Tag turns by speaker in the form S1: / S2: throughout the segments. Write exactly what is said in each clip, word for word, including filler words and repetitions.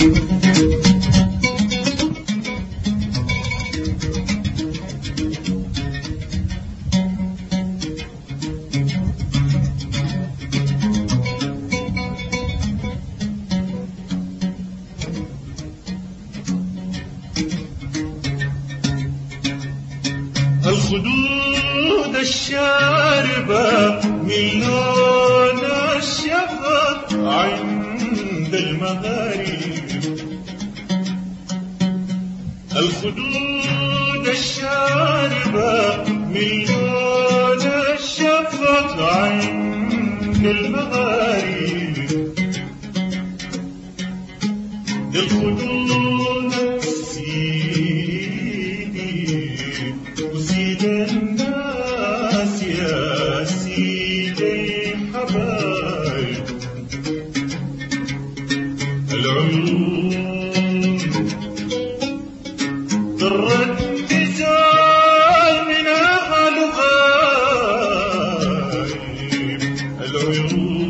S1: الخدود الشاربة من لون الشفق عند المغارب، الخدود الشاربة من لون الشفق عند المغارب، الخدود وسيد الناس يا سيدي حبايب، العيون ضرت نزال من أهل غايب، العيون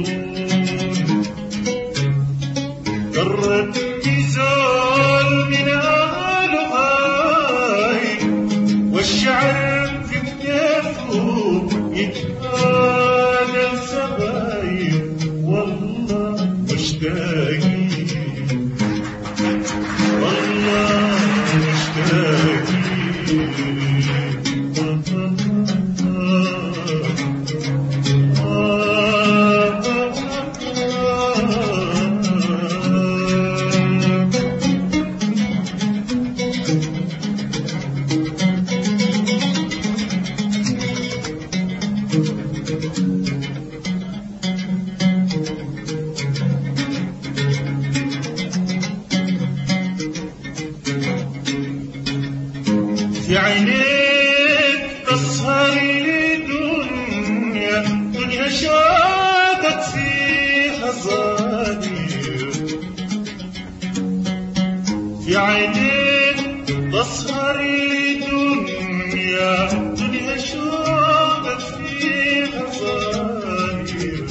S1: ضرت نزال من أهل غايب، والشعر في كتافه يتهادى السبايب، والله مشتاقين والله في عينيك تسهر لي دنيا، دنيا شادت فيها صادير، في عينيك تسهر لي دنيا، دنيا شادت فيها صادير،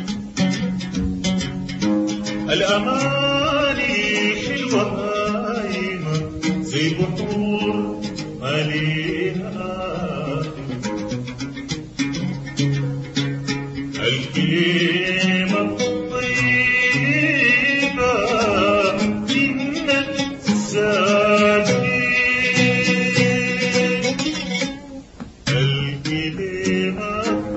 S1: الأماني حلوة هايمة زي بحور ماليها الكلمة الطيبة منك زادين، الكلمة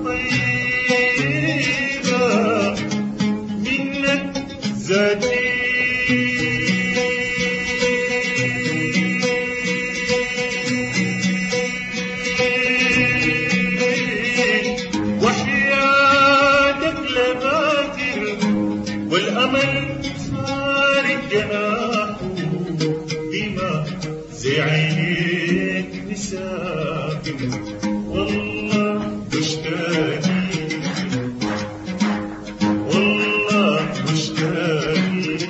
S1: الطيبة منك زادين، والأمل صار جناحه بما زي عينيك مسافر، والله مشتاقين والله مشتاقين.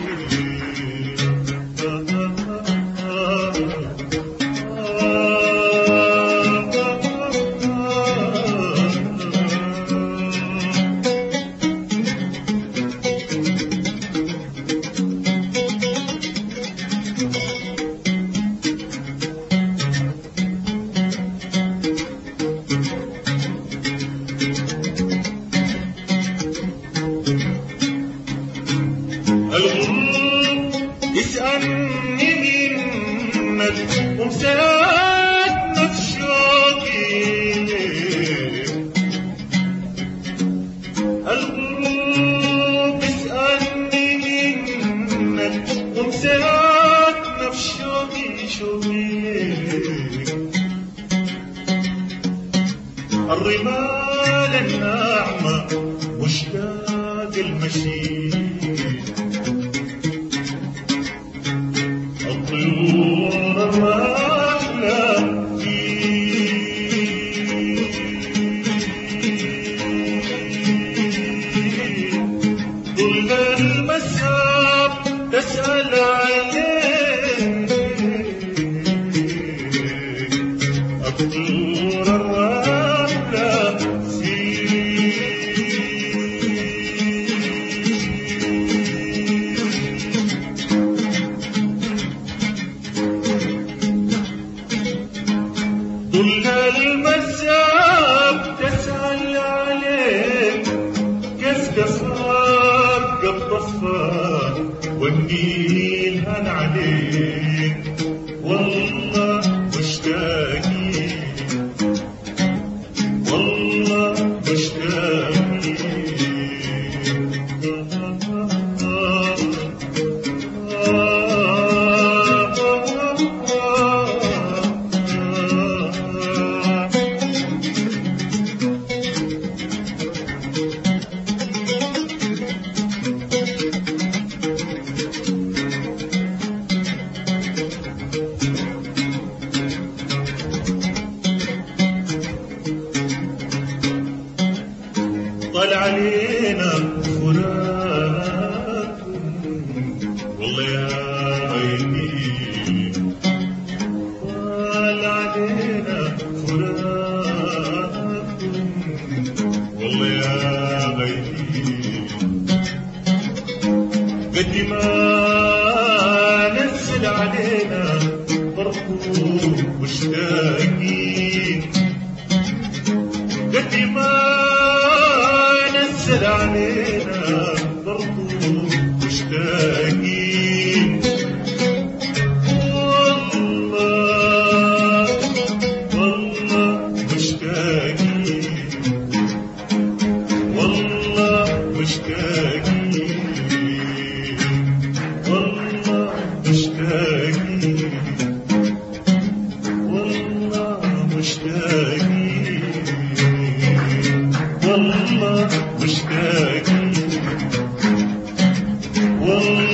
S1: الغروب يسألني منك ومسات نفس شوقي، الغروب يسألني منك ومسات نفس شوقي شوقي، الرمال الناعمة مشتاق المشي، الطيور الراحلة طول المساء تسأل عليك، الطيور الراحلة بطفى والنيل هان عليك والله مشتاقين والله مشتاقين طال علينا فراق والله يا عيني طال علينا فراق والله يا عيني قد ما نزل علينا برضو مشتاقين قد ما نزل علينا برضو مشتاقين والله والله مشتاقين والله مشتاقين والله مشتاقين والله مشتاقين والله مشتاقين والله